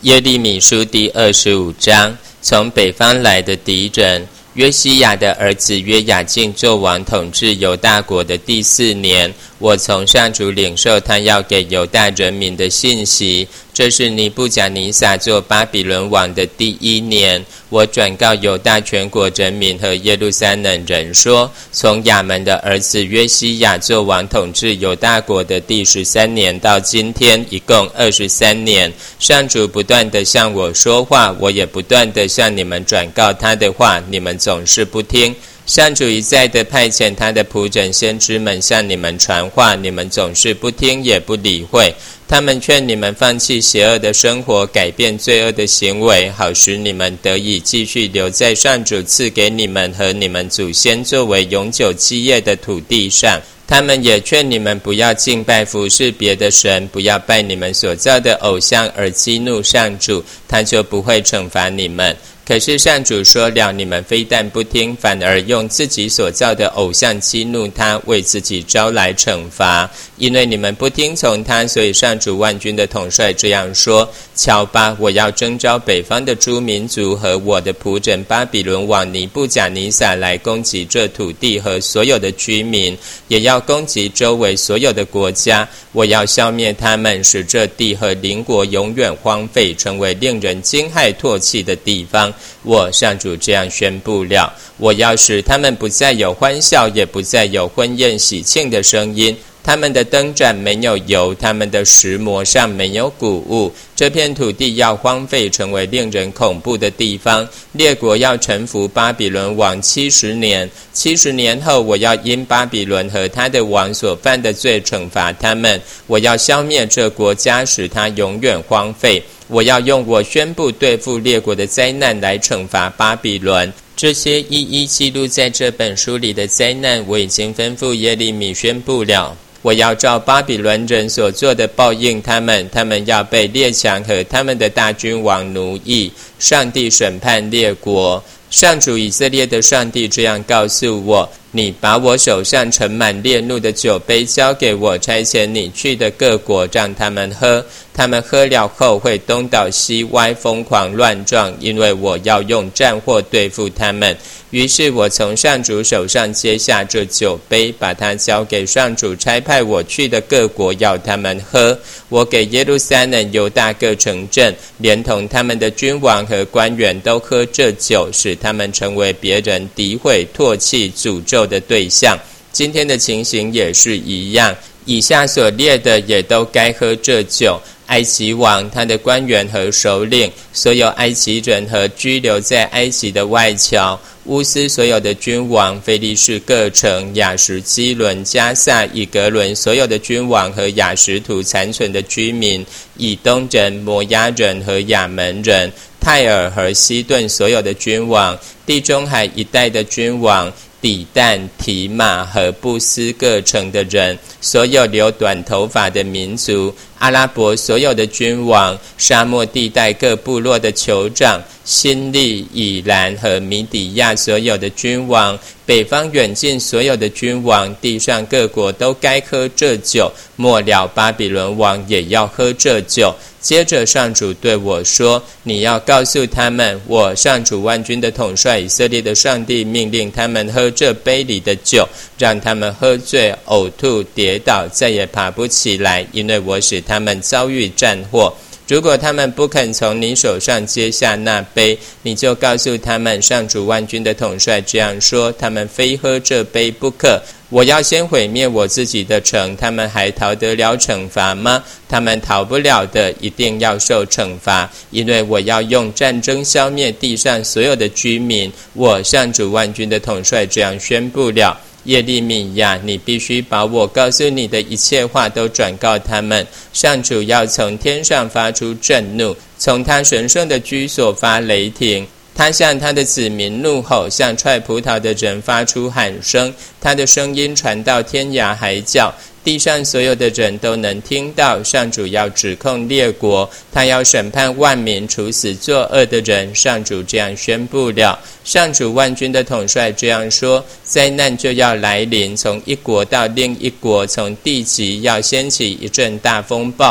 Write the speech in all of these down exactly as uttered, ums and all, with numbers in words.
耶利米书第二十五章，从北方来的敌人。约西亚的儿子约雅敬作王，统治犹大国的第四年，我从上主领受他要给犹大人民的信息。这是尼布甲尼撒做巴比伦王的第一年，我转告犹大全国人民和耶路撒冷人说，从亚门的儿子约西亚做王统治犹大国的第十三年到今天，一共二十三年。上主不断地向我说话，我也不断地向你们转告他的话，你们总是不听。上主一再地派遣他的仆人先知们向你们传话，你们总是不听也不理会。他们劝你们放弃邪恶的生活，改变罪恶的行为，好使你们得以继续留在上主赐给你们和你们祖先作为永久基业的土地上。他们也劝你们不要敬拜服侍别的神，不要拜你们所造的偶像而激怒上主，他就不会惩罚你们。可是上主说了，你们非但不听，反而用自己所造的偶像激怒他，为自己招来惩罚。因为你们不听从他，所以上主万军的统帅这样说：瞧吧，我要征召北方的诸民族和我的仆人巴比伦王尼布甲尼撒来攻击这土地和所有的居民，也要攻击周围所有的国家。我要消灭他们，使这地和邻国永远荒废，成为令人惊骇唾弃的地方。我上主这样宣布了，我要使他们不再有欢笑，也不再有婚宴喜庆的声音。他们的灯盏没有油，他们的石磨上没有谷物。这片土地要荒废，成为令人恐怖的地方。列国要臣服巴比伦王七十年，七十年后，我要因巴比伦和他的王所犯的罪惩罚他们。我要消灭这国家，使它永远荒废。我要用我宣布对付列国的灾难来惩罚巴比伦。这些一一记录在这本书里的灾难，我已经吩咐耶利米宣布了。我要照巴比伦人所做的报应他们，他们要被列强和他们的大君王奴役。上帝审判列国。上主以色列的上帝这样告诉我：你把我手上盛满烈怒的酒杯交给我，差遣你去的各国，让他们喝。他们喝了后会东倒西歪，疯狂乱撞，因为我要用战祸对付他们。于是我从上主手上接下这酒杯，把它交给上主差派我去的各国，要他们喝。我给耶路撒冷、犹大各城镇，连同他们的君王和官员都喝这酒，使他们成为别人诋毁、唾弃、诅咒的对象。今天的情形也是一样，以下所列的也都该喝这酒。埃及王、他的官员和首领，所有埃及人和居留在埃及的外侨，乌斯所有的君王，非利士各城，亚什基伦、加萨、以格伦所有的君王和亚什土残存的居民，以东人、摩押人和亚门人，泰尔和西顿所有的君王，地中海一带的君王，底但、提马和布斯各城的人，所有留短头发的民族，阿拉伯所有的君王，沙漠地带各部落的酋长，辛利、以兰和米底亚所有的君王，北方远近所有的君王，地上各国都该喝这酒。末了，巴比伦王也要喝这酒。接着上主对我说：你要告诉他们，我上主万军的统帅以色列的上帝命令他们喝这杯里的酒，让他们喝醉、呕吐、跌倒，再也爬不起来，因为我使他们遭遇战祸。如果他们不肯从你手上接下那杯，你就告诉他们，上主万军的统帅这样说：他们非喝这杯不可。我要先毁灭我自己的城，他们还逃得了惩罚吗？他们逃不了的，一定要受惩罚，因为我要用战争消灭地上所有的居民。我上主万军的统帅这样宣布了。耶利米亚，你必须把我告诉你的一切话都转告他们。上主要从天上发出震怒，从他神圣的居所发雷霆。他向他的子民怒吼，向踹葡萄的人发出喊声，他的声音传到天涯海角，地上所有的人都能听到。上主要指控列国，他要审判万民，处死作恶的人。上主这样宣布了。上主万军的统帅这样说：灾难就要来临，从一国到另一国，从地极要掀起一阵大风暴。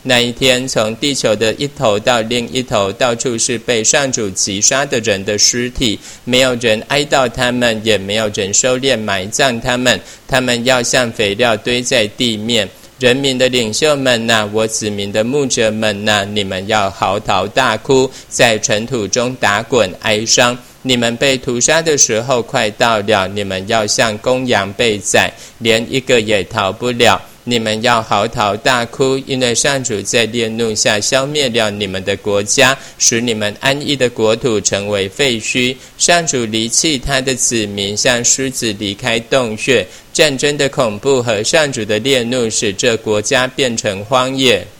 那一天，从地球的一头到另一头，到处是被上主击杀的人的尸体，没有人哀悼他们，也没有人收敛埋葬他们，他们要像肥料堆在地面。人民的领袖们哪、啊，我子民的牧者们哪、啊，你们要嚎啕大哭，在尘土中打滚哀伤。你们被屠杀的时候快到了，你们要像公羊被宰，连一个也逃不了。你们要嚎啕大哭，因为上主在烈怒下消灭了你们的国家，使你们安逸的国土成为废墟。上主离弃他的子民，像狮子离开洞穴。战争的恐怖和上主的烈怒使这国家变成荒野。